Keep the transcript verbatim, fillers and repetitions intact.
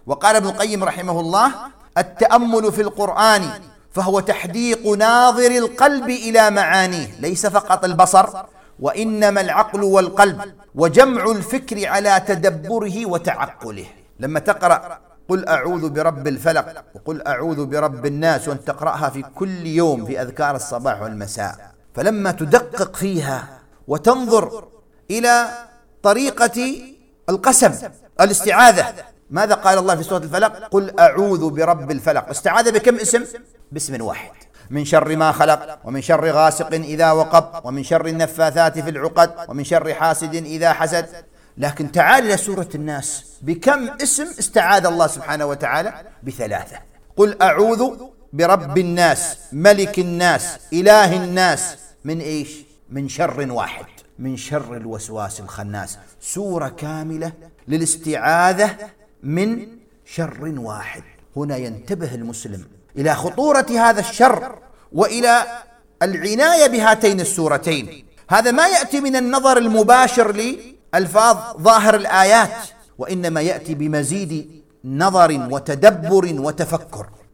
وقال ابن القيم رحمه الله: التأمل في القرآن فهو تحديق ناظر القلب إلى معانيه، ليس فقط البصر، وإنما العقل والقلب، وجمع الفكر على تدبره وتعقله. لما تقرأ قل أعوذ برب الفلق وقل أعوذ برب الناس، وأن تقرأها في كل يوم في أذكار الصباح والمساء، فلما تدقق فيها وتنظر إلى طريقة القسم الاستعاذة، ماذا قال الله في سورة الفلق؟ قل أعوذ برب الفلق. استعاذ بكم اسم؟ باسم واحد: من شر ما خلق، ومن شر غاسق إذا وقب، ومن شر النفاثات في العقد، ومن شر حاسد إذا حسد. لكن تعال إلى سورة الناس، بكم اسم استعاذ الله سبحانه وتعالى؟ بثلاثة: قل أعوذ برب الناس، ملك الناس، إله الناس، من إيش؟ من شر واحد، من شر الوسواس الخناس. سورة كاملة للاستعاذة من شر واحد. هنا ينتبه المسلم إلى خطورة هذا الشر وإلى العناية بهاتين السورتين. هذا ما يأتي من النظر المباشر لألفاظ ظاهر الآيات، وإنما يأتي بمزيد نظر وتدبر وتفكر.